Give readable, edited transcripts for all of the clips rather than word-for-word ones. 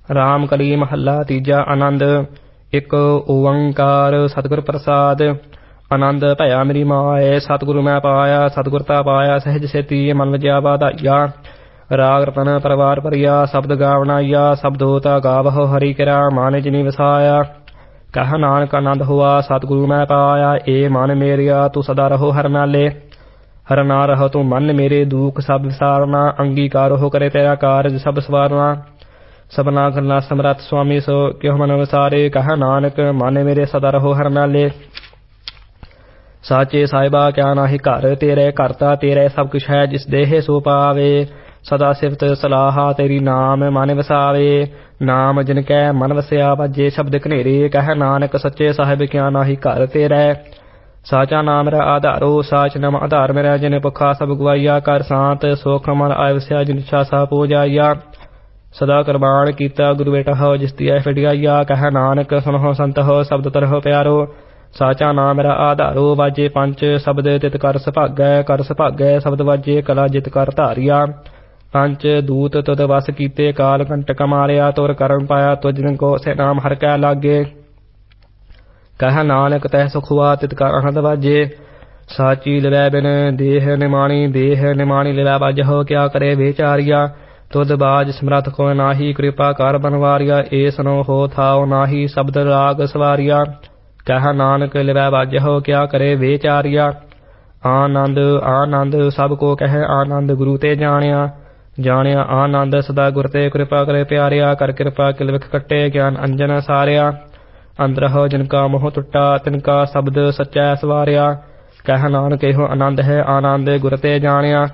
ਰਾਮ ਕਲੀ ਮਹੱਲਾ ਤੀਜਾ। ਆਨੰਦ। ਇੱਕ ਓੰਕਾਰ ਸਤਿਗੁਰ ਪ੍ਰਸਾਦ। ਆਨੰਦ ਭਇਆ ਮੇਰੀ ਮਾਏ, ਸਤਿਗੁਰੂ ਮੈਂ ਪਾਇਆ। ਸਤਿਗੁਰਤਾ ਪਾਇਆ ਸਹਿਜ ਸੇਤੀ, ਮਨ ਵਜਿਆ ਵਾਧਾਈਆ। ਰਾਗ ਰਤਨ ਪਰਵਾਰ ਭਰੀਆ, ਸ਼ਬਦ ਗਾਵਣਾਈਆ। ਸ਼ਬਦੋ ਤਾ ਗਾਵਹੁ ਹਰੀ ਕਿਰਾ, ਮਨ ਜਿਨੀ ਵਸਾਇਆ। ਕਹਿ ਨਾਨਕ ਆਨੰਦ ਹੋਆ, ਸਤਿਗੁਰੂ ਮੈਂ ਪਾਇਆ। ਏ ਮਨ ਮੇਰਿਆ ਤੂੰ ਸਦਾ ਰਹੋ ਹਰ ਨਾਲੇ। ਹਰ ਨਾ ਰਹੋ ਤੂੰ ਮਨ ਮੇਰੇ, ਦੁਖ ਸਭ ਵਿਸਾਰਨਾ। ਅੰਗੀਕਾਰ ਹੋ ਕਰੇ ਤੇਰਾ ਕਾਰਜ ਸਭ ਸਵਾਰਨਾ। ਸਭਨਾ ਗੱਲਾਂ ਸਮਰੱਥ ਸੁਆਮੀ ਸੋ ਕਿਉ ਮਨ ਵਿਸਾਰੇ। ਕਹਿ ਨਾਨਕ ਮਨ ਮੇਰੇ ਸਦਾ ਰਹੋ ਹਰ ਨਾਲੇ। ਸਾਚੇ ਸਾਹਿਬਾ ਕਿਆ ਨਾਹੀ ਘਰ ਤੇਰੇ, ਕਰਤਾ ਤੇਰੇ ਸਭ ਕੁਛ ਹੈ ਜਿਸ ਦੇਹ ਸੋ ਪਾਵੇ। ਸਦਾ ਸਿਫਤ ਸਲਾਹਾ ਤੇਰੀ ਨਾਮ ਮਨ ਵਸਾਵੇ। ਨਾਮ ਜਿਨ ਕੈ ਮਨ ਵਸਿਆ ਵਾਜੇ ਸ਼ਬਦ ਘਨੇਰੇ। ਕਹਿ ਨਾਨਕ ਸੱਚੇ ਸਾਹਿਬ ਕਿਆ ਨਾਹੀ ਘਰ ਤੇਰੇ। ਸਾਚਾ ਨਾਮ ਮੇਰਾ ਆਧਾਰੋ, ਸਾਚ ਨਾਮ ਆਧਾਰ ਮੇਰਾ। ਜਿਨ ਭੁੱਖਾ ਸਭ ਗਵਾਈਆ, ਕਰ ਸ਼ਾਂਤ ਸੁਖ ਮਨ ਆਇ ਵਸਿਆ। ਜਿਨ ਇੱਛਾ ਸਾ ਪੂਜਾਈਆ, ਸਦਾ ਕੁਰਬਾਨ ਕੀਤਾ ਗੁਰੂ ਬੇਟਾ ਹੋ ਜਿਸ ਦੀ ਐ ਫੜਿਆਈਆ। ਕਹਿ ਨਾਨਕ ਸੁਣੋ ਸੰਤ ਹੋ ਸ਼ਬਦ ਤਰਹੁ ਪਿਆਰੋ। ਸਾਚਾ ਨਾਮ ਮੇਰਾ ਆਧਾਰੋ, ਵਾਜੇ ਪੰਜ ਸ਼ਬਦ ਤਿਤ ਕਰ ਸੁਭਾਗੈ। ਕਰ ਸੁਭਾਗੈ ਸ਼ਬਦ ਵਾਜੇ, ਕਲਾ ਜਿਤ ਕਰ ਧਾਰਿਆ। ਪੰਜ ਦੂਤ ਤੁਧ ਵਸ ਕੀਤੇ, ਕਾਲ ਕੰਟਕ ਮਾਰਿਆ। ਤੁਰ ਕਰਮ ਪਾਇਆ ਤੁਝ ਜਿਨ ਕੋ ਸੇ ਨਾਮ ਹਰਿ ਕੈ ਲਾਗੇ। ਕਹਿ ਨਾਨਕ ਤੈ ਸੁਖ ਹੁਆ ਤਿਤ ਕਰ ਆਨੰਦ ਵਾਜੇ। ਸਾਚੀ ਲਿਵੈ ਬਿਨ ਦੇਹ ਨਿਮਾਣੀ, ਦੇਹ ਨਿਮਾਣੀ ਲਿਵੈ ਵਾਜਹੁ। ਕਿਆ ਕਰੇ ਵਿਚਾਰੀਆ, ਤੁਧ ਬਾਜ ਸਮਰੱਥ ਕੋ ਨਾਹੀ। ਕਿਰਪਾ ਕਰ ਬਨਵਾਰੀਆ, ਏ ਸੁਨੋ ਹੋ ਥਾਉ ਨਾਹੀ। ਸ਼ਬਦ ਰਾਗ ਸਵਾਰੀਆ, ਕਹਿ ਨਾਨਕ ਲਿਵੈ ਵਾਜਹੁ। ਕਿਆ ਕਰੇ ਵਿਚਾਰੀਆ। ਆਨੰਦ ਆਨੰਦ ਸਭ ਕੋ ਕਹਿ ਆਨੰਦ, ਗੁਰੂ ਤੇ ਜਾਣਿਆ। ਜਾਣਿਆ ਆਨੰਦ ਸਦਾ ਗੁਰ ਤੇ, ਕਿਰਪਾ ਕਰੇ ਪਿਆਰਿਆ। ਕਰ ਕਿਰਪਾ ਕਿਲ ਵਿਖ ਕੱਟੇ, ਗਿਆਨ ਅੰਜਨ ਸਾਰਿਆ। ਅੰਦਰਹੁ ਜਿਨ ਕਾ ਮੋਹ ਟੁੱਟਾ, ਤਿਨ ਕਾ ਸ਼ਬਦ ਸੱਚੈ ਸਵਾਰਿਆ। ਕਹਿ ਨਾਨਕ ਇਹੋ ਆਨੰਦ ਹੈ, ਆਨੰਦ ਗੁਰ ਤੇ ਜਾਣਿਆ।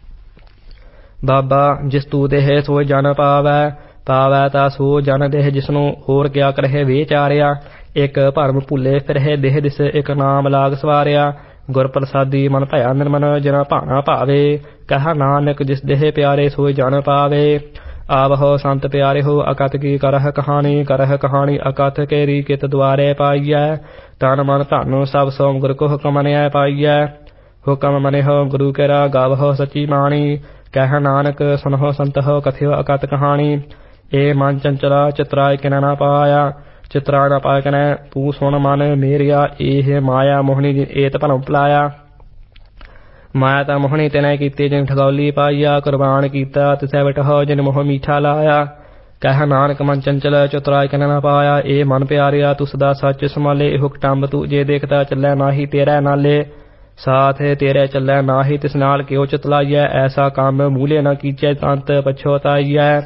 ਬਾਬਾ ਜਿਸ ਤੂ ਦੇਹ ਸੋ ਜਨ ਪਾਵੈ, ਪਾਵੈ ਤਾ ਸੋ ਜਨ ਦੇਹ। ਜਿਸਨੂੰ ਹੋਰ ਕਿਆ ਕਰਹਿ ਵਿਚਾਰਿਆ। ਇੱਕ ਭਰਮ ਭੁੱਲੇ ਫਿਰਹਿ ਦੇਹ ਦਿਸ, ਇੱਕ ਨਾਮ ਲਾਗ ਸਵਾਰਿਆ। ਗੁਰ ਪ੍ਰਸਾਦੀ ਮਨ ਭਇਆ ਨਿਰਮਨ, ਜਿਨਾ ਭਾਣਾ ਭਾਵੇ। ਕਹਿ ਨਾਨਕ ਜਿਸ ਦੇਹ ਪਿਆਰੇ ਸੋ ਜਨ ਪਾਵੇ। ਆਵਹੁ ਸੰਤ ਪਿਆਰੇ ਹੋ, ਅਕਥ ਕੀ ਕਰਹਿ ਕਹਾਣੀ। ਕਰਹਿ ਕਹਾਣੀ ਅਕਥ ਕੇਰੀ, ਕਿਤ ਦੁਆਰੇ ਪਾਈਐ। ਤਨ ਮਨ ਧਨ ਸਭ ਸੋਮ ਗੁਰ ਕੋ ਹੁਕਮ ਮਨਿਐ ਪਾਈਐ। ਹੁਕਮ ਮਨਿਹੁ ਗੁਰੂ ਕੇਰਾ, ਗਾਵਹੁ ਸੱਚੀ ਬਾਣੀ। ਕਹਿ ਨਾਨਕ ਸੁਨਹੁ ਸੰਤ ਹੋ, ਕਥਿਓ ਅਕਥ ਕਹਾਣੀ। ਏ ਮਨ ਚੰਚਲਾ ਚਿਤਰਾਇ ਕਿਨੈ ਨਾ ਪਾਇਆ। ਚਿਤਰਾ ਨਾ ਪਾਇ ਕਿਨੈ ਤੂੰ ਸੁਣ ਮਨ ਮੇਰਿਆ। ਇਹ ਮਾਇਆ ਮੋਹਣੀ ਏਤ ਭਰਮ ਭੁਲਾਇਆ। ਮਾਇਆ ਤਾਂ ਮੋਹਣੀ ਤਿਨੈ ਕੀਤੀ, ਜਿਨ ਠਗੌਲੀ ਪਾਈਆ। ਕੁਰਬਾਨ ਕੀਤਾ ਤਿਸੈ ਬਿਟਹੁ, ਜਿਨ ਮੋਹ ਮੀਠਾ ਲਾਇਆ। ਕਹਿ ਨਾਨਕ ਮਨ ਚੰਚਲ ਚਤੁਰਾਇ ਕਿਨੈ ਨਾ ਪਾਇਆ। ਏ ਮਨ ਪਿਆਰਿਆ ਤੂੰ ਸਦਾ ਸੱਚ ਸੰਭਾਲੇ। ਇਹੋ ਕਟੰਬ ਤੂੰ ਜੇ ਦੇਖਦਾ ਚੱਲੈ ਨਾਹੀ ਤੇਰੇ ਨਾਲੇ। ਸਾਥ ਤੇਰੇ ਚੱਲੈ ਨਾਹੀ ਤਿਸ ਨਾਲ ਕਿਉ ਚਤਲਾਈਐ। ਐਸਾ ਕੰਮ ਮੂਲੇ ਨਾ ਕੀਚੈ, ਅੰਤ ਪਛੋਤਾਈਐ।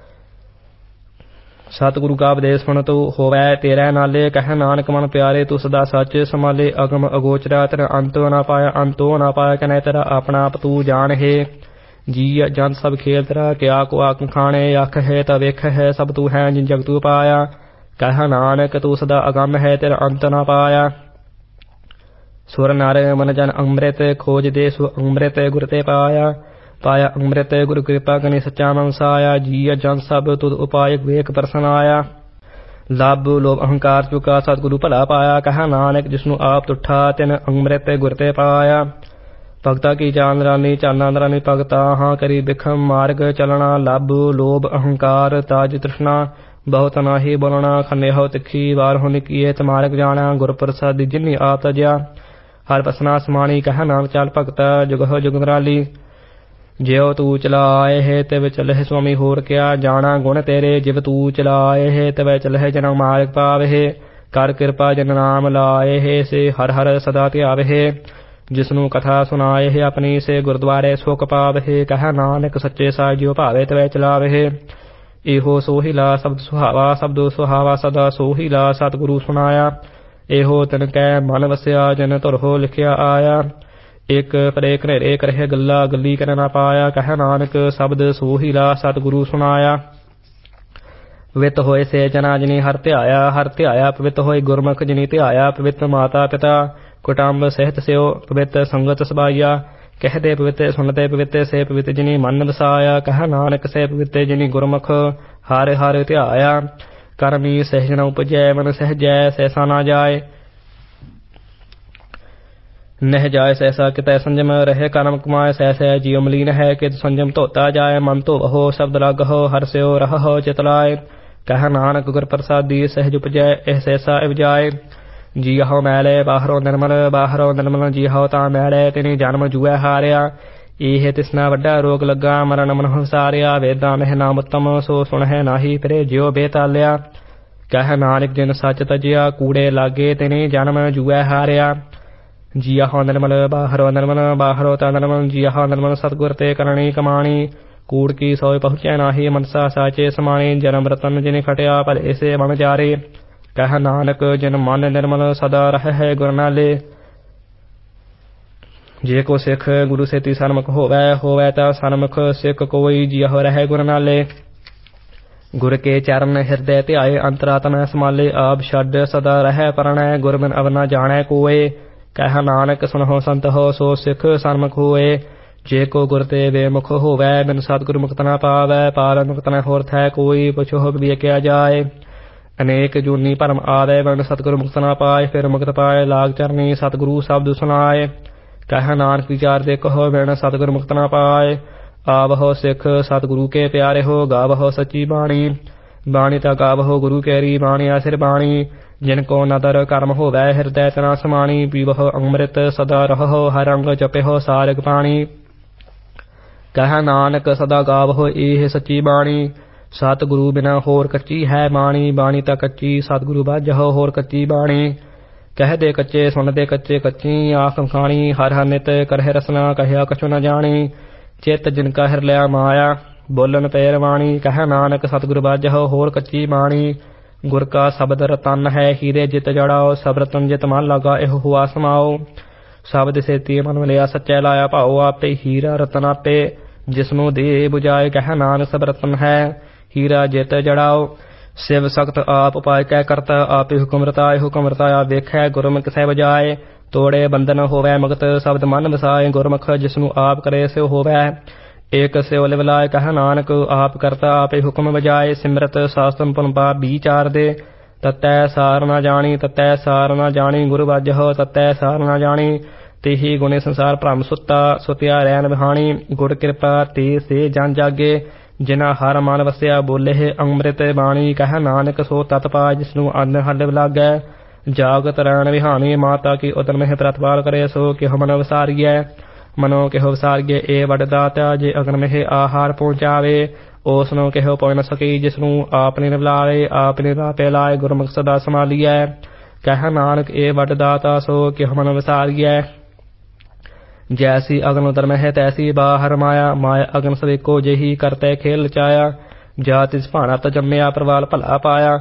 ਸਤਿਗੁਰੂ ਕਾ ਉਪਦੇਸ਼ ਸੁਣ ਤੂੰ ਹੋਵੈ ਤੇਰੇ ਨਾਲੇ। ਕਹਿ ਨਾਨਕ ਮਨ ਪਿਆਰੇ ਤੂੰ ਸਦਾ ਸੱਚ ਸੰਭਾਲੇ। ਅਗਮ ਅਗੋਚਰਾ ਤੇਰਾ ਅੰਤੋ ਨਾ ਪਾਇਆ। ਅੰਤੋ ਨਾ ਪਾਇਆ ਕਨੈ ਤੇਰਾ ਆਪਣਾ ਆਪ ਤੂੰ ਜਾਣਹਿ। ਜੀ ਜਨ ਸਭ ਖੇਲ ਤੇਰਾ, ਕਿਆ ਕੋ ਆਕ ਖਾਣੇ। ਅੱਖ ਹੈ ਤਾਂ ਵੇਖ ਹੈ, ਸਭ ਤੂੰ ਹੈ ਜਿਨ ਜਗ ਤੂੰ ਪਾਇਆ। ਕਹਿ ਨਾਨਕ ਤੂੰ ਸਦਾ ਅਗੰਮ ਹੈ, ਤੇਰਾ ਅੰਤ ਨਾ ਪਾਇਆ। ਸੁਰ ਨਰ ਮਨ ਜਨ ਅੰਮ੍ਰਿਤ, ਖੋਜ ਦੇ ਸੋ ਅੰਮ੍ਰਿਤ ਗੁਰ ਤੇ ਪਾਇਆ। ਪਾਇਆ ਅੰਮ੍ਰਿਤ ਗੁਰੂ ਕਿਰਪਾ ਕਨੀ ਸੱਚਾ ਮਨ ਵਸਾਇਆ। ਜੀ ਜਨ ਸਭ ਤੁਧ ਉਪਾਇ ਵੇਖ ਪਰਸਨ ਆਇਆ। ਲੱਭ ਲੋਭ ਅਹੰਕਾਰ ਚੁਕਾ, ਸਤਿਗੁਰੂ ਭਲਾ ਪਾਇਆ। ਕਹਿ ਨਾਨਕ ਜਿਸਨੂੰ ਆਪ ਤੁਠਾ, ਤਿਨ ਅੰਮ੍ਰਿਤ ਗੁਰ ਤੇ ਪਾਇਆ। ਭਗਤਾ ਕੀ ਚਾਲ ਰਾਨੀ, ਚਾਲਾਂ ਰਾਨੀ ਭਗਤਾ। ਹਾਂ ਕਰੀ ਬਿਖਮ ਮਾਰਗ ਚਲਣਾ। ਲੱਭ ਲੋਭ ਅਹੰਕਾਰ ਤਾਜ ਤ੍ਰਿਸ਼ਨਾ, ਬਹੁਤ ਨਾਹੀ ਬੋਲਣਾ। ਖੰਨੇਹੁ ਤਿੱਖੀ ਵਾਰਹੁ ਨਿਕੀਏ, ਤਮਾਰਗ ਜਾਣਾ। ਗੁਰ ਪ੍ਰਸਾਦੀ ਜਿਨੀ ਆਪ ਤਜਿਆ, ਹਰ ਬਸਨਾ ਸਮਾਣੀ। ਕਹਿ ਨਾਨਕ ਚਾਲ ਭਗਤਾ ਜੁਗਹੁ ਜੁਗ ਨਿਰਾਲੀ। ਜਿਉ ਤੂੰ ਚਲਾਏ ਹੈ ਤਿਵ ਚਲਹਿ ਸੁਆਮੀ, ਹੋਰ ਕਿਆ ਜਾਣਾ ਗੁਣ ਤੇਰੇ। ਜਿਵ ਤੂੰ ਚਲਾਏ ਹੈ ਤਿਵ ਚਲਹਿ ਜਨ ਮਾਰਗ ਪਾਵਹਿ। ਕਰ ਕਿਰਪਾ ਜਨ ਨਾਮ ਲਾਏ ਹੈ, ਸੇ ਹਰ ਹਰ ਸਦਾ ਧਿਆਵਹਿ। ਜਿਸਨੂੰ ਕਥਾ ਸੁਣਾਏ ਹੈ ਆਪਣੀ, ਸੇ ਗੁਰਦੁਆਰੇ ਸੁਖ ਪਾਵਹਿ। ਕਹਿ ਨਾਨਕ ਸੱਚੇ ਸਾਹਿਬ ਜਿਉ ਭਾਵੇ ਤਿਵ ਚਲਾਵਹਿ। ਇਹੋ ਸੋਹਿਲਾ ਸ਼ਬਦ ਸੁਹਾਵਾ, ਸ਼ਬਦ ਸੁਹਾਵਾ ਸਦਾ ਸੋਹਿਲਾ। ਸਤਿਗੁਰੂ ਸੁਣਾਇਆ ਇਹੋ ਤਿਨ ਕੈ ਮਨ ਵਸਿਆ, ਜਿਨ ਧੁਰਹੁ ਲਿਖਿਆ ਆਇਆ। ਇੱਕ ਪਰੇ ਘਨੇਰੇ ਕਰਹਿ ਗੱਲਾ, ਗੱਲੀ ਕਰ ਨਾ ਪਾਇਆ। ਕਹਿ ਨਾਨਕ ਸ਼ਬਦ ਸੋਹਿਲਾ ਸਤਿਗੁਰੂ ਸੁਣਾਇਆ। ਪਵਿੱਤ ਹੋਏ ਸੇ ਜਨਾ ਜਿਨੀ ਹਰਿ ਧਿਆਇਆ। ਹਰਿ ਧਿਆਇਆ ਪਵਿੱਤ ਹੋਏ ਗੁਰਮੁਖ ਜਿਨੀ ਧਿਆਇਆ। ਪਵਿੱਤ ਮਾਤਾ ਪਿਤਾ ਕੁਟੰਬ ਸਹਿਤ ਸਿਓ, ਪਵਿੱਤ ਸੰਗਤ ਸਬਾਈਆ। ਕਹਿਦੇ ਪਵਿੱਤ ਸੁਣਤੇ ਪਵਿੱਤ, ਸੇ ਪਵਿੱਤ ਜਿਨੀ ਮਨ ਵਸਾਇਆ। ਕਹਿ ਨਾਨਕ ਸੇ ਪਵਿੱਤ ਜਿਨੀ ਗੁਰਮੁਖ ਹਰਿ ਹਰਿ ਧਿਆਇਆ। ਕਰਮੀ ਸਹਿਜ ਨ ਉਪਜੈ, ਮਨ ਸਹਿਜੈ ਸਹਿਸਾ ਨਾ ਜਾਏ। ਨਹਿ ਜਾਏ ਸਹਿਸਾ ਕਿਤੈ ਸੰਜਮ, ਰਹਿ ਕਰਮ ਕਮਾਏ ਸਹਿ ਸਹਿ। ਜੀਉ ਮਲੀਨ ਹੈ ਕਿਤ ਸੰਜਮ ਧੋਤਾ ਜਾਏ। ਮਨ ਧੋਵਹੁ ਸ਼ਬਦ ਲਾਗਹੁ, ਹਰਿ ਸਿਉ ਰਹਹੁ ਚਿਤ ਲਾਏ। ਕਹਿ ਨਾਨਕ ਗੁਰ ਪ੍ਰਸਾਦੀ ਸਹਿਜ ਉਪਜੈ ਇਹ ਸੈਸਾ ਇਵਜਾਏ। ਜੀਹੋ ਮੈਲੇ ਬਾਹਰੋਂ ਨਿਰਮਲ ਜੀਹੋ ਤਾਂ ਮੈਲੇ ਤਿਨੀ ਜਨਮ ਜੂਐ ਹਾਰਿਆ। ਇਹ ਤਿਸਨਾ ਵੱਡਾ ਰੋਗ ਲੱਗਾ ਮਰਨ ਮਨਹੁ ਵਿਸਾਰਿਆ। ਵੇਦਾਂ ਮਹਿ ਨਾਮ ਉੱਤਮ ਸੋ ਸੁਣਹਿ ਨਾਹੀ ਫਿਰੇ ਜਿਉ ਬੇਤਾਲਿਆ। ਕਹਿ ਨਾਨਕ ਜਿਨ ਸੱਚ ਤਜਿਆ ਕੂੜੇ ਲਾਗੇ ਤਿਨੀ ਜਨਮ ਜੂਐ ਹਾਰਿਆ। ਜੀਹੋ ਨਿਰਮਲ ਬਾਹਰੋਂ ਤਾਂ ਨਿਰਮਲ ਜੀਹੋ ਨਿਰਮਲ ਸਤਿਗੁਰ ਤੇ ਕਰਨੀ ਕਮਾਣੀ। ਕੂੜ ਕੀ ਸੋਇ ਪਹੁੰਚੈ ਨਾਹੀ ਮਨਸਾ ਸਾਚੇ ਸਮਾਣੀ। ਜਨਮ ਰਤਨ ਜਿਨ ਖਟਿਆ ਭਲੇ ਸੇ ਬਣ ਜਾਰੇ। ਕਹਿ ਨਾਨਕ ਜਿਨ ਮਨ ਨਿਰਮਲ ਸਦਾ ਰਹਿ ਗੁਰ ਨਾਲੇ। ਜੇ ਕੋ ਸਿੱਖ ਗੁਰੂ ਸੇਤੀ ਸਨਮੁਖ ਹੋਵੈ ਤਾਂ ਸਨਮੁਖ ਸਿੱਖ ਕੋਈ ਜੀਹੋ ਰਹਿ ਗੁਰ ਨਾਲੇ। ਗੁਰ ਕੇ ਚਰਨ ਹਿਰਦੈ ਧਿਆਏ ਅੰਤਰਾਤਮੈ ਸਮਾਲੇ। ਆਪ ਛੱਡ ਸਦਾ ਰਹਿ ਪਰਣੈ ਗੁਰ ਬਿਨ ਅਵਰ ਨਾ ਜਾਣੈ ਕੋਏ। ਕਹਿ ਨਾਨਕ ਸੁਣਹੁ ਸੰਤਹੁ ਸੋ ਸਿੱਖ ਸਨਮੁਖ ਹੋਏ। ਜੇ ਕੋ ਗੁਰ ਤੇ ਬੇਮੁਖ ਹੋਵੈ ਬਿਨ ਸਤਿਗੁਰ ਮੁਕਤ ਨਾ ਪਾਵੈ। ਪਾਵੈ ਮੁਕਤ ਨਾ ਹੋਰ ਥੈ ਕੋਈ ਪੁਛੋ ਵੇਖਿਆ ਜਾਏ। ਅਨੇਕ ਜੂਨੀ ਭਰਮ ਆਵੈ ਬਿਨ ਸਤਿਗੁਰ ਮੁਕਤ ਨਾ ਪਾਏ। ਫਿਰ ਮੁਕਤ ਪਾਏ ਲਾਗ ਚਰਨੀ ਸਤਿਗੁਰੂ ਸ਼ਬਦ ਸੁਣਾਏ। ਕਹਿ ਨਾਨਕ ਵਿਚਾਰ ਦੇਖੋ ਬਿਨ ਸਤਿਗੁਰ ਮੁਕਤ ਨਾ ਪਾਏ। ਆਵਹੁ ਸਿੱਖ ਸਤਿਗੁਰੂ ਕੇ ਪਿਆਰੇ ਹੋ ਗਾਵਹੁ ਸੱਚੀ ਬਾਣੀ। ਬਾਣੀ ਤਾਂ ਗਾਵਹੁ ਗੁਰੂ ਕੇਰੀ ਬਾਣੀ ਆਸਿਰ ਬਾਣੀ। ਜਿਨ ਕੋ ਨਦਰ ਕਰਮ ਹੋਵੈ ਹਿਰਦੈ ਤਨਾ ਸਮਾਣੀ। ਪੀਵਹੁ ਅੰਮ੍ਰਿਤ ਸਦਾ ਰਹੋ ਹਰ ਅੰਗ ਜਪਿਹੁ ਸਾਰਗ ਪਾਣੀ। ਕਹਿ ਨਾਨਕ ਸਦਾ ਗਾਵਹੁ ਇਹ ਸੱਚੀ ਬਾਣੀ। ਸਤਿਗੁਰੂ ਬਿਨਾ ਹੋਰ ਕੱਚੀ ਹੈ ਬਾਣੀ। ਬਾਣੀ ਤਾਂ ਕੱਚੀ ਸਤਿਗੁਰੂ ਬਾਝਹੁ ਹੋਰ ਕੱਚੀ ਬਾਣੀ। ਕਹਿਦੇ ਕੱਚੇ ਸੁਣਦੇ ਕੱਚੇ ਕੱਚੀ ਆਖ ਖਾਣੀ। ਹਰ ਹਰ ਨਿਤ ਕਰਹਿ ਰਸਨਾ ਕਹਿਆ ਕਛੁ ਨ ਜਾਣੀ। ਚਿੱਤ ਜਿਨ ਕਾ ਹਿਰ ਲਿਆ ਮਾਇਆ ਬੋਲਣ ਪੈ ਰਵਾਣੀ। ਕਹਿ ਨਾਨਕ ਸਤਿਗੁਰੂ ਬਾਝਹੁ ਹੋਰ ਕੱਚੀ ਬਾਣੀ। ਗੁਰ ਕਾ ਸ਼ਬਦ ਰਤਨ ਹੈ ਹੀਰੇ ਜਿਤ ਜੜਾਓ। ਸਭ ਰਤਨ ਜਿਤ ਮਨ ਲਗਾ ਇਹੋ ਹੁਆ ਸਮਾਓ। ਸ਼ਬਦ ਸੇਤੀ ਮਨ ਮਿਲਿਆ ਸੱਚੈ ਲਾਇਆ ਭਾਓ। ਆਪੇ ਹੀਰਾ ਰਤਨ ਆਪੇ ਜਿਸਨੂੰ ਦੇ ਬੁਝਾਏ। ਕਹਿ ਨਾਨਕ ਸਭ ਰਤਨ ਹੈ ਹੀਰਾ ਜਿਤ ਜੜਾਓ। ਸਿਵ ਸਖਤ ਆਪ ਉਪਾਇ ਕੈ ਕਰਤਾ ਆਪੇ ਹੁਕਮ ਰਤਾਏ ਵੇਖੈ ਗੁਰਮੁਖ ਸਹਿ ਬਜਾਏ। ਤੋੜੇ ਬੰਧਨ ਹੋਵੈ ਮੁਕਤ ਸ਼ਬਦ ਮਨ ਵਸਾਏ। ਗੁਰਮੁਖ ਜਿਸਨੂੰ ਆਪ ਕਰੇ ਸਿਉ ਹੋਵੈ ਏਕ ਸਿਉ ਲਿਵ ਲਾਇ। ਕਹਿ ਨਾਨਕ ਆਪ ਕਰਤਾ ਆਪੇ ਹੁਕਮ ਬਜਾਏ। ਸਿਮਰਤ ਸਾਸਤਮ ਪੁਨ ਪਾਪ ਵਿਚਾਰ ਦੇ ਤਤੈ ਸਾਰ ਨਾ ਜਾਣੀ। ਗੁਰੂ ਬਾਝਹੁ ਤਤੈ ਸਾਰ ਨਾ ਜਾਣੀ। ਤੇਹੀ ਗੁਣੇ ਸੰਸਾਰ ਭ੍ਰਮ ਸੁਤਿਆ ਰੈਨ ਵਿਹਾਣੀ। ਗੁਰ ਕਿਰਪਾ ਤੇ ਸੇ ਜਨ ਜਾਗੇ ਜਿਨਾ ਹਰ ਮਨ ਵਸਿਆ ਬੋਲੇ ਅੰਮ੍ਰਿਤ ਬਾਣੀ। ਕਹਿ ਨਾਨਕ ਸੋ ਤਤ ਪਾਇ ਜਿਸਨੂੰ ਅੰਨ ਹਲਿਵ ਲਾਗੈ। ਜਾਗਤ ਰੈਣ ਵਿਹਾਣੀ ਮਾਤਾ ਕੀ ਉਦਰ ਮਹਿ ਪ੍ਰਤਪਾਲ ਕਰੇ। ਸੋ ਕਿਹੁ ਮਨ ਵਿਸਾਰੀਐ ਮਨੋ ਕਿਹੁ ਵਿਸਾਰੀਐ। ਇਹ ਵੱਡ ਦਾਤਾ ਜੇ ਅਗਨ ਮਹਿ ਆਹਾਰ ਪਹੁੰਚਾਵੇ। ਉਸ ਨੂੰ ਕਿਹੁ ਪਹੁੰਚ ਨ ਸਕੀ ਜਿਸਨੂੰ ਆਪ ਨਿਰਵ ਲਾਵੇ। ਆਪ ਨਿਰਾਪੇ ਲਾਏ ਗੁਰਮੁਖ ਸਦਾ ਸੰਭਾਲੀਐ। ਕਹਿ ਨਾਨਕ ਇਹ ਵੱਡ ਦਾਤਾ ਸੋ ਕਿਹੁ ਮਨ ਵਿਸਾਰੀਐ। ਜੈਸੀ ਅਗਨ ਉਦਰ ਮਹਿ ਤੈਸੀ ਬਾਹਰ ਮਾਇਆ। ਮਾਇਆ ਅਗਨ ਸਭ ਏਕੋ ਜਿਹੀ ਕਰਤੈ ਖੇਲ ਰਚਾਇਆ। ਜਾ ਤਿਸ ਭਾਣਾ ਤ ਜੰਮਿਆ ਪ੍ਰਵਾਲ ਭਲਾ ਪਾਇਆ।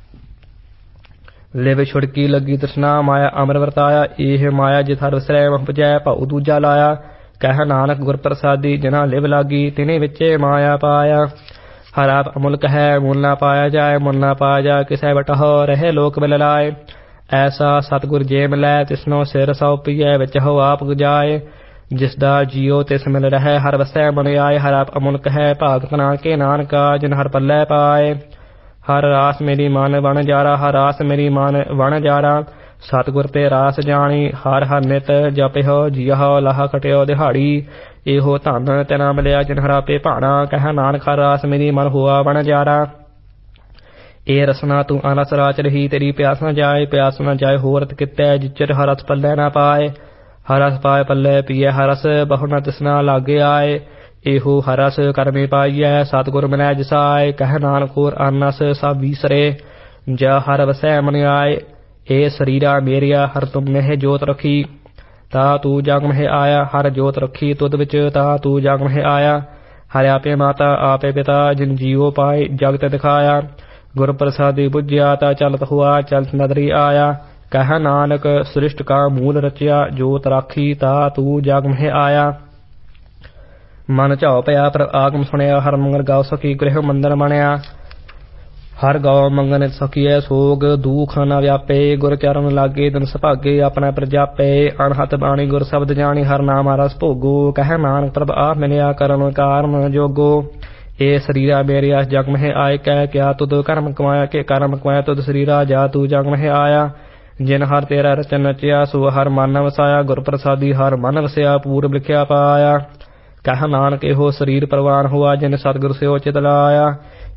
ਲਿਵ ਛੁੜਕੀ ਲੱਗੀ ਤ੍ਰਿਸ਼ਨਾ ਮਾਇਆ ਅਮਰ ਵਰਤਾਇਆ। ਇਹ ਮਾਇਆ ਜਿਤ ਹਰ ਵਿਸਰੈ ਮਹ ਪੁਜੈ ਭਾਉ ਦੂਜਾ ਲਾਇਆ। ਕਹਿ ਨਾਨਕ ਗੁਰ ਪ੍ਰਸਾਦੀ ਜਿਨਾ ਲਿਵ ਲਾਗੀ ਤਿਨੇ ਵਿੱਚੇ ਮਾਇਆ ਪਾਇਆ। ਹਰ ਆਪ ਅਮੁਲਕ ਹੈ ਮੁੱਲ ਨਾ ਪਾਇਆ ਜਾਏ। ਮੁੱਲ ਨਾ ਪਾਇਆ ਜਾਏ ਕਿਸੈ ਬਟਹੁ ਰਹੇ ਲੋਕ ਬਿਲ ਲਾਏ। ਐਸਾ ਸਤਿਗੁਰ ਜੇ ਮਿਲੈ ਤਿਸਨੋ ਸਿਰ ਸੌ ਪੀਐ ਵਿੱਚ ਹੋ ਆਪ ਗਜਾਏ। ਜਿਸ ਦਾ ਜੀਉ ਤਿਸ ਮਿਲ ਰਹਿ ਹਰ ਵਸੈ ਬਨ ਆਏ। ਹਰ ਆਪ ਅਮੁਲਕ ਹੈ ਭਾਗਤ ਨਾਨਕੇ ਨਾਨਕਾ ਜਿਨ ਹਰ ਪੱਲੇ ਪਾਏ। ਹਰ ਰਾਸ ਮੇਰੀ ਮਨ ਵਣ ਜਾਰਾ ਹਰ ਰਾਸ ਮੇਰੀ ਮਨ ਵਣ ਜਾਰਾ। ਸਤਿਗੁਰ ਤੇ ਰਾਸ ਜਾਣੀ ਹਰ ਹਰ ਨਿਤ ਜਪਿਓ ਜੀਹੋ ਲਾਹ ਖਟਿਓ ਦਿਹਾੜੀ। ਇਹੋ ਧਨ ਤੈਨਾ ਮਿਲਿਆ ਜਿਨ ਹਰਾਪੇ ਭਾਣਾ। ਕਹਿ ਨਾਨਕ ਹਰ ਰਾਸ ਮੇਰੀ ਮਨ ਹੋਆ ਵਣ ਜਾਰਾ। ਇਹ ਰਸਨਾ ਤੂੰ ਅਨਸ ਰਾਚ ਰਹੀ ਤੇਰੀ ਪਿਆਸ ਨ ਜਾਏ ਹੋਰ ਰਤ ਕਿਤੈ ਜਿਚਰ ਹਰ ਰਸ ਪੱਲੇ ਨਾ ਪਾਏ। ਹਰ ਰਸ ਪਾਏ ਪੱਲੇ ਪੀਐ ਹਰ ਰਸ ਬਹੁ ਨ ਤਿਸਨਾ ਲਾਗੇ ਆਏ। ਇਹੋ ਹਰ ਰਸ ਕਰਮੇ ਪਾਈਐ ਸਤਿਗੁਰ ਮਿਲੈ ਜਿਸਾਏ। ਕਹਿ ਨਾਨਕ ਹੋਰ ਅਨਸ ਸਭ ਵੀਸਰੇ ਜਾ ਹਰ ਵਸੈ ਮਨ ਆਏ। ਇਹ ਸਰੀਰਾ ਮੇਰਿਆ ਹਰ ਤੁਮ ਮਹਿ ਜੋਤ ਰਖੀ ਤਾ ਤੂੰ ਜਗ ਮਹਿ ਆਇਆ। ਹਰ ਜੋਤ ਰਖੀ ਤੁਧ ਵਿੱਚ ਤਾ ਤੂੰ ਜਗ ਮਹਿ ਆਇਆ। ਹਰਿ ਆਪੇ ਮਾਤਾ ਆਪੇ ਪਿਤਾ ਜਿਨ ਜੀਉ ਪਾਏ ਜਗਤ ਦਿਖਾਇਆ। ਗੁਰ ਪ੍ਰਸਾਦੀ ਬੁਝਿਆ ਤਾ ਚਲਤ ਹੁਆ ਚਲਤ ਨਦਰੀ ਆਇਆ। ਕਹਿ ਨਾਨਕ ਸ੍ਰਿਸ਼ਟ ਕਾ ਮੂਲ ਰਚਿਆ ਜੋਤ ਰਾਖੀ ਤਾ ਤੂੰ ਜਗ ਮਹਿ ਆਇਆ। ਮਨ ਝਾਉ ਪਿਆ ਪਰ ਆਗਮ ਸੁਣਿਆ। ਹਰ ਮੰਗਲ ਗਾਉ ਸਕੀ ਗ੍ਰਹਿ ਮੰਦਰ ਬਣਿਆ। ਹਰ ਗਉ ਮੰਗਨ ਸਕੀਐ ਸੋਗ ਦੂਖ ਨ ਵਿਆਪੇ। ਗੁਰ ਚਰਨ ਲਾਗੇ ਦਿਨ ਸੁਭਾਗੇ ਆਪਣਾ ਪ੍ਰਜਾਪੇ। ਅਣਹਤ ਬਾਣੀ ਗੁਰ ਸ਼ਬਦ ਜਾਣੀ ਹਰ ਨਾਮ ਰਸ ਭੋਗੋ। ਕਹਿ ਨਾਨਕ ਪ੍ਰਭ ਆਪ ਮਿਲਿਆ ਕਰਨ ਕਾਰਨ ਜੋਗੋ। ਇਹ ਸਰੀਰਾ ਮੇਰਿਆ ਜਗ ਮਹਿ ਆਏ। ਕਹਿ ਕਿਆ ਤੁਧ ਕਰਮ ਕਮਾਇਆ ਕਿ ਕਰਮ ਕਮਾਇਆ ਤੁਧ ਸਰੀਰਾ ਜਾ ਤੂੰ ਜਗ ਮਹਿ ਆਇਆ। ਜਿਨ ਹਰ ਤੇਰਾ ਰਚਨ ਨਚਿਆ ਸੋ ਹਰ ਮਨ ਵਸਾਇਆ। ਗੁਰ ਪ੍ਰਸਾਦੀ ਹਰ ਮਨ ਵਸਿਆ ਪੂਰਬ ਲਿਖਿਆ ਪਾਇਆ। ਕਹਿ ਨਾਨਕ ਇਹੋ ਸਰੀਰ ਪ੍ਰਵਾਨ ਹੋਆ ਜਿਨ ਸਤਿਗੁਰ ਸਿਓ ਚਿਤ ਲਾਇਆ।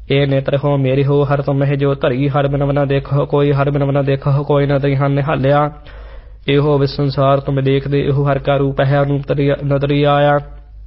ए नेत्र हो मेरी हो हर तुम है जो धरी हर बिन बना देखो कोई हर बिन बना देखो कोई न दई हन निहालिया एहो विसंसार तुम देख दे एहो हर का रूप है अनूप नदरी आया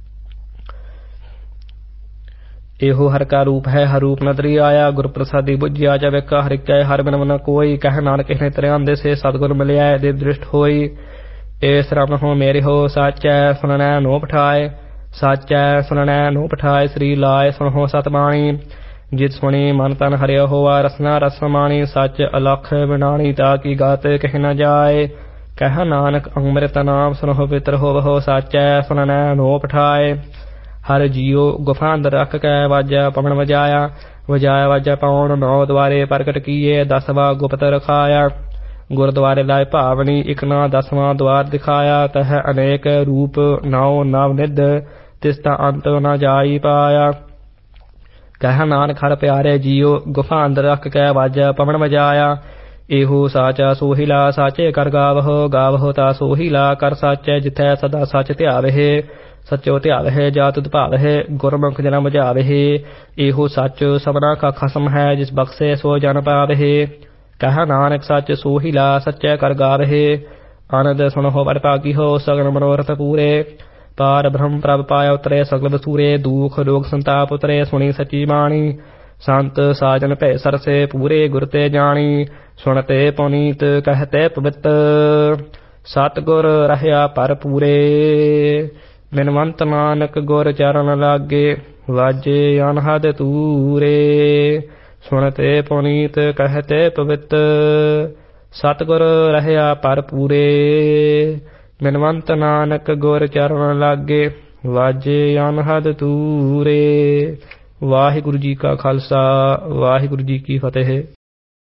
एहो हर का रूप है हर रूप नदरी आया गुर प्रसादी बुझिया जब का हर कै हर बिन बना कोई कह नानक ने तेरे आंदे से सतगुर मिलिया दे दृष्ट होई ए श्रम हो मेरे हो साचै सुननै नो पठाए साचै सुननै नो पठाए श्री लाए सुनो सतबाणी जित सुनी मन तन हरिया होआ रसना रस मानी सच अलख बिनानी ताकि गात कह न जाए कह नानक अमृत नाम सुनो पितर हो साचै सुननै नो पठाए हर जियो गुफा अंदर रख कै वाजा पवन वजाया वजाया वाजा पवन नौ द्वारे प्रकट किए 10वां गुप्त रखाया गुरुद्वारे लाए भावनी एक ना 10वां द्वार दिखाया तह अनेक रूप नौ नव निध तिसता अंत न जाई पाया कह नानक हर प्यारे जियो गुफा अंदर रख कै वाजा पवन वजाया एहो साचा सोहिला साचे कर गावहो ता सोहिला कर साचे जिथै सदा सच ध्यावहे सचो ध्यावहे जात भावहे गुरमुख जन्म बुझावहे एहो सच सबना का खसम है जिस बख्शे सो जन पावहे कह नानक सच सोहिला सच्चे कर गावहे आनंद सुनो वर पागी हो सगन मनोरथ पूरे पार ब्रह्म प्रभ पाया उतरे सगल बसूरे दुख रोग संताप उतरे सुनी सची बाणी संत साजन भय सरसे पूरे गुरते जानी सुनते पुनीत कहते पवित्र सतगुर रहया पर पूरे बिनवंत नानक गुर चरण लागे वाजे अनहद तूरे सुनते पुनीत कहते पवित्र सतगुर रहया पर पूरे बिनवंत नानक गुर चरण लागे वाजे अनहद तूरे। वाहिगुरु जी का खालसा वाहिगुरु जी की फतेह।